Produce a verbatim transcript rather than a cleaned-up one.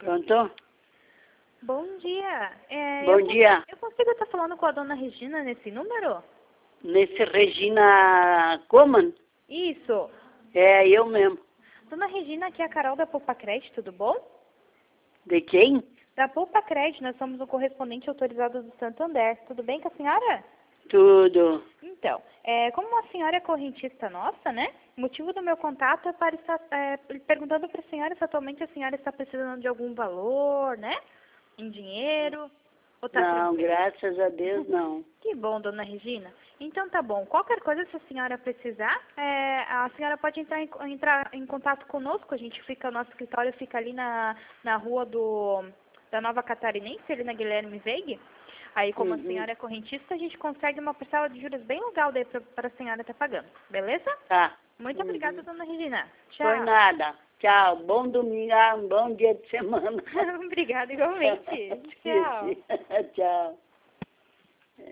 Pronto? Bom dia. É, Bom eu, dia. Eu consigo estar falando com a dona Regina nesse número? Nesse Regina Coman? Isso. É eu mesmo. Dona Regina, aqui é a Carol da Poupa Crédito, tudo bom? De quem? Da Poupa Crédito, nós somos o correspondente autorizado do Santander. Tudo bem com a senhora? Tudo. Então, é, como a senhora é correntista nossa, né? O motivo do meu contato é para estar é, perguntando para a senhora se atualmente a senhora está precisando de algum valor, né? Em dinheiro. Ou tá Não, tranquilo? graças a Deus não. Que bom, dona Regina. Então tá bom. Qualquer coisa, se a senhora precisar, é, a senhora pode entrar em, entrar em contato conosco. A gente fica, nosso escritório fica ali na, na rua do, da Nova Catarinense, ali na Guilherme Veig. Aí, como a Uhum. senhora é correntista, a gente consegue uma parcela de juros bem legal daí para a senhora estar pagando. Beleza? Tá. Muito Uhum. obrigada, dona Regina. Tchau. Foi nada. Tchau. Bom domingo, ah, um bom dia de semana. Obrigada igualmente. Tchau. Tchau.